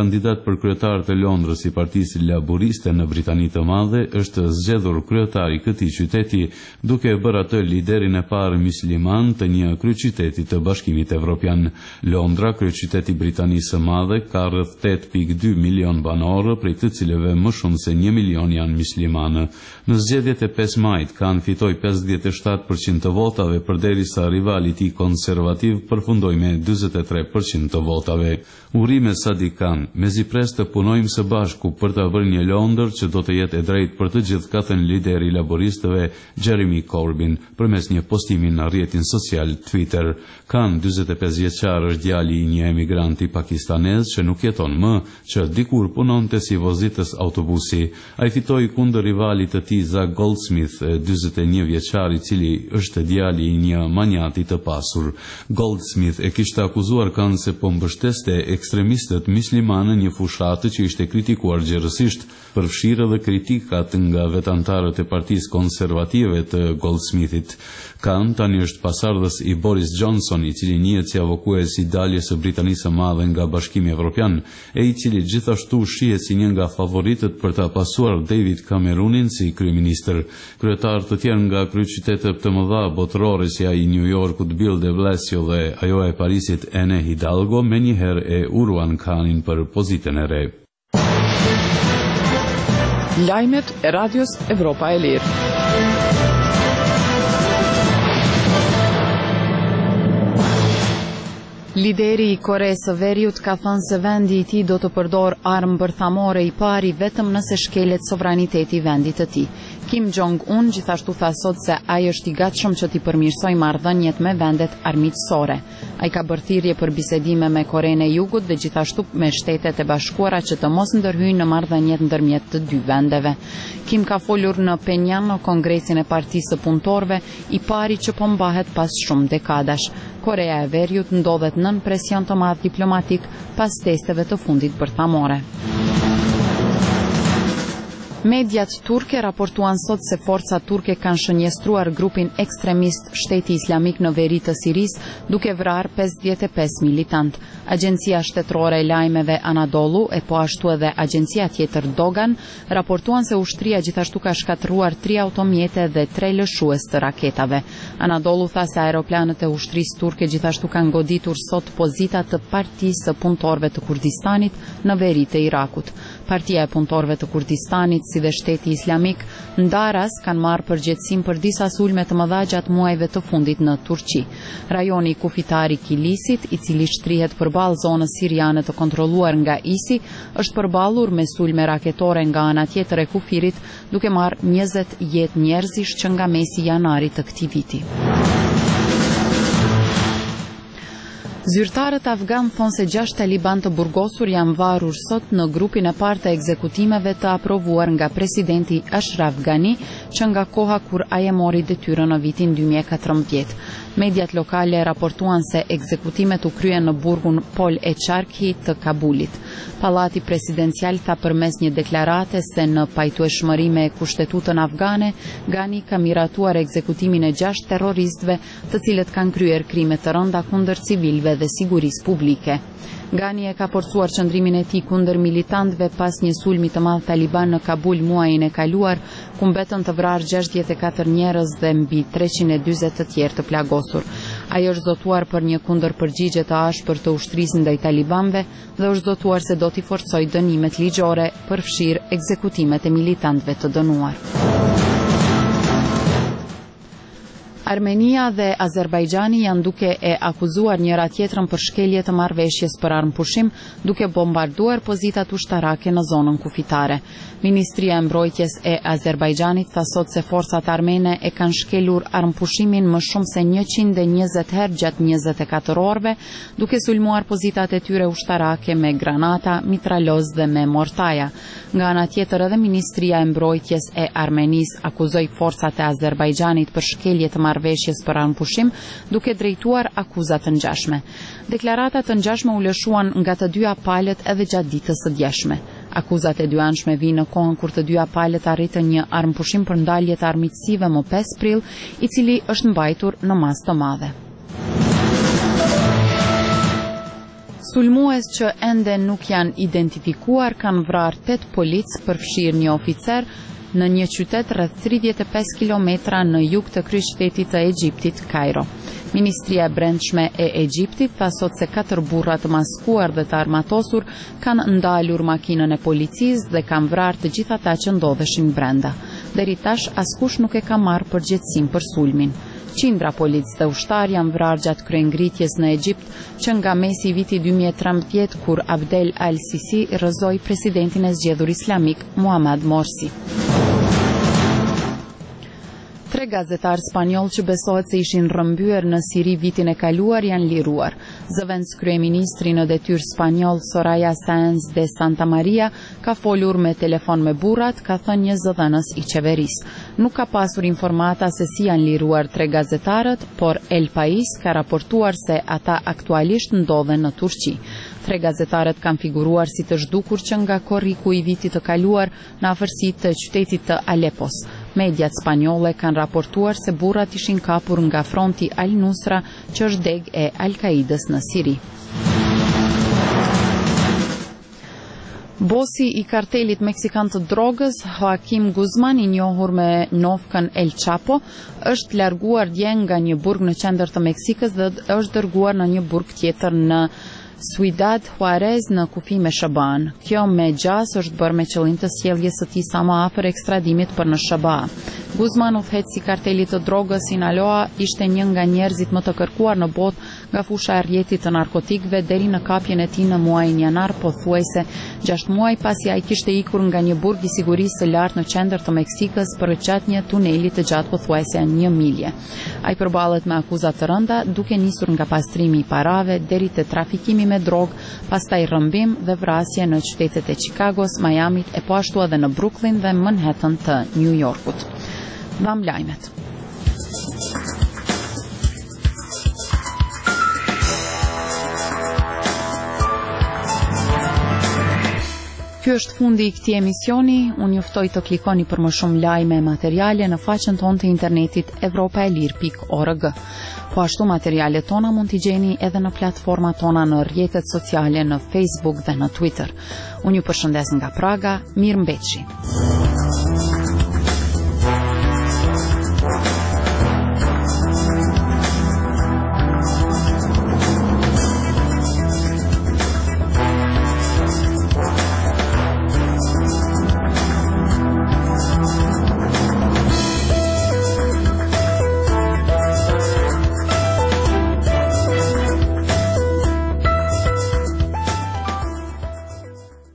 kandidat për kryetar të Londrës i Partisë Laboriste në Britani të Madhe është zgjedhur kryetar i këtij qyteti, duke bërë atë liderin e parë musliman të një kryeqyteti të Bashkimit Evropian. Londra, kryeqyteti i Britanisë së Madhe, ka rreth 8.2 milion banorë, prej të cilëve më shumë se 1 milion janë muslimanë. Në zgjedhjet e 5 majit kanë fitoi 57% të votave, përderisa rivali i tij konservativ përfundoi me 43% të votave. Urime Sadikan, mezi pres të punojmë së bashku për të bërë një Londër që do të jetë e drejtë për të gjithë, ka thënë lideri i laboristëve Jeremy Corbyn përmes një postimi në rrjetin social Twitter. Khan, 45 vjeçar, është djali i një emigranti pakistanez që nuk jeton më, që dikur punonte si vozitës autobusi. Ai fitoi kundër rivalit të tij Zach Goldsmith, 41 vjeçar, i cili është djali i një manjati të pasur. Goldsmith e kishte akuzuar Khan se po mbështeste ekstremistët muslimanë, një fushatë që ishte kritikuar gjerësisht, përfshirë edhe kritikat nga vetantarët e Partisë Konservative të Goldsmithit. Khan tani është pasardhës i Boris Johnson, i cili njihet si avokues i daljes së Britanisë së Madhe nga Bashkimi Evropian, e i cili gjithashtu shihet si një nga favoritët për ta pasuar David Cameronin si kryeministër. Kryetarë të tjerë nga kryeqytetet të mëdha botërore si ai i New Yorkut Bill de Blasio dhe ajo e Parisit Anne Hidalgo menjëherë e uruan Khanin për pozitën e re. Lajmet e Radios Evropa e Lirë. Lideri i Koreas së Veriut ka thënë se vendi i tij do të përdor armë bërthamore i pari vetëm nëse shkelet sovraniteti i vendit të tij. Kim Jong-un gjithashtu tha sot se ai është i gatshëm që t'i përmirësojë marrëdhëniet me vendet armiqësore. Ai ka bërë thirrje për bisedime me Korenë e Jugut dhe gjithashtu me Shtetet e Bashkuara që të mos ndërhyjnë në marrëdhëniet ndërmjet të dy vendeve. Kim ka folur në Penjan në Kongresin e Partisë së Punëtorëve, i pari që po mbahet pas shumë dekadash. Korea e Veriut ndodhet nën presion të madh diplomatik pas testeve të fundit bërthamore. Mediat turke raportuan sot se forcat turke kanë shënjestruar grupin ekstremist Shteti Islamik në veri të Sirisë, duke vrarë 55 militant. Agjencia shtetërore e lajmeve Anadolu e po ashtu edhe agjencia tjetër Dogan raportuan se ushtria gjithashtu ka shkatëruar 3 automjete dhe 3 lëshues të raketave. Anadolu tha se aeroplanët e ushtrisë turke gjithashtu kanë goditur sot pozita të Partisë së Punëtorëve të Kurdistanit në veri të Irakut. Partia e Punëtorëve të Kurdistanit si dhe Shteti Islamik ndaras kanë marrë përgjegjësim për disa sulme të mëdha gjatë muajve të fundit në Turqi. Rajoni i kufitari Kilisit, i cili shtrihet përballë zonës siriane të kontrolluar nga ISI, është përballur me sulme raketore nga ana tjetër e kufirit, duke marrë 20 jetë njerëzish që nga mesi janarit të këtij viti. Zyrtarët afgan thonë se 6 taliban të burgosur janë varur sot në grupin e parë të ekzekutimeve të aprovuar nga presidenti Ashraf Ghani, që nga koha kur ai e mori detyrën në vitin 2014. Mediat lokale raportuan se ekzekutimet u kryen në burgun Pol e Charki të Kabulit. Pallati presidencial tha përmes një deklarate se në pajtueshmëri me kushtetutën afgane, Ghani ka miratuar ekzekutimin e 6 terroristëve, të cilët kanë kryer krime të rënda kundër civilëve dhe sigurisë publike. Ghani e ka forcuar qëndrimin e tij kundër militantëve pas një sulmi të madh taliban në Kabul muajin e kaluar, ku mbetën të vrarë 64 njerëz dhe mbi 340 të tjerë të plagosur. Ai është zotuar për një kundërpërgjigje të ashpër të ushtrisë ndaj talibanëve dhe është zotuar se do t'i forcojë dënimet ligjore, përfshirë ekzekutimet e militantëve të dënuar. Armenia dhe Azerbajxhani janë duke e akuzuar njëra tjetrën për shkelje të marrëveshjes për armëpushim, duke bombarduar pozitat ushtarake në zonën kufitare. Ministria e Mbrojtjes e Azerbajxhanit tha sot se forcat armene e kanë shkelur armëpushimin më shumë se 120 herë gjatë 24 orëve, duke sulmuar pozitat e tyre ushtarake me granata, mitraloz dhe me mortaja. Nga ana tjetër edhe Ministria e Mbrojtjes e Armenisë akuzoi forcat e Azerbajxhanit për shkelje të marrëveshjes për armëpushim, duke drejtuar akuzat të ngjashme. Deklaratat të ngjashme u lëshuan nga të dyja palët edhe gjatë ditës së djeshme. Akuzat e dy anshme vinë në kohën kur të dyja palët arritën një armëpushim për ndalje të armiqësive më 5 prill, i cili është mbajtur në masë të madhe. Sulmues që ende nuk janë identifikuar kanë vrarë 8 policë, përfshirë një oficer, në një qytet rreth 35 kilometra në jug të kryeqytetit të Egjiptit, Kairo. Ministria e Brendshme e Egjiptit tha sot se 4 burra të maskuar dhe të armatosur kanë ndalur makinën e policisë dhe kanë vrarë të gjithë ata që ndodheshin brenda. Deri tash askush nuk e ka marrë përgjegjësinë për sulmin. Qindra policë dhe ushtar janë vrarë gjatë kryengritjes në Egjipt që nga mesi i vitit 2013 kur Abdel al-Sisi rrëzoi presidentin e zgjedhur islamik Mohamed Morsi. 3 gazetarë spanjoll që besohet se ishin rrëmbyer në Siri vitin e kaluar janë liruar. Zëvendës kryeministri në detyrë spanjoll Soraya Sáenz de Santa Maria ka folur me telefon me burrat, ka thënë një zëdhënës i qeverisë. Nuk ka pasur informata se si janë liruar 3 gazetarët, por El País ka raportuar se ata aktualisht ndodhen në Turqi. 3 gazetarët kanë figuruar si të zhdukur që nga korriku i vitit të kaluar në afërsitë të qytetit të Alepos. Mediat spanjolle kanë raportuar se burrat ishin kapur nga fronti Al-Nusra, që është deg e Al-Qaidës në Siri. Bosi i kartelit meksikan të drogës, Joaquim Guzman, i njohur me nofkën El Chapo, është larguar dje nga një burg në qendër të Meksikës dhe është dërguar në një burg tjetër në Ciudad Juarez në kufi me SBA-n. Kjo me gjas është bërë me qëllim të sjelljes së tij sa më afër ekstradimit për në SBA. Guzman, udhëheqësi i kartelit të drogës Sinaloa, ishte një nga njerëzit më të kërkuar në botë nga fusha e rrjetit të narkotikëve deri në kapjen e tij në muajin janar, pothuajse 6 muaj pasi ai kishte ikur nga një burg i sigurisë së lartë në qendër të Meksikës për gjatë një tuneli të gjatë pothuajse 1 milje. Ai përballet me akuza të rënda, duke nisur nga pastrimi i parave deri te trafikimi me drogë, pastaj rrëmbim dhe vrasje në qytetet e Chicagos, Miamit e po ashtu edhe në Brooklyn dhe Manhattan të New Yorkut. Vam lajmet. Ky është fundi i këtij emisioni. Unë juftoj të klikoni për më shumë lajme e materiale në faqen tonë të internetit evropaelir.org. Po ashtu materialet tona mund t'i gjeni edhe në platformat tona në rrjetet sociale, në Facebook dhe në Twitter. Unë ju përshëndes nga Praga, mirëmbëjtje.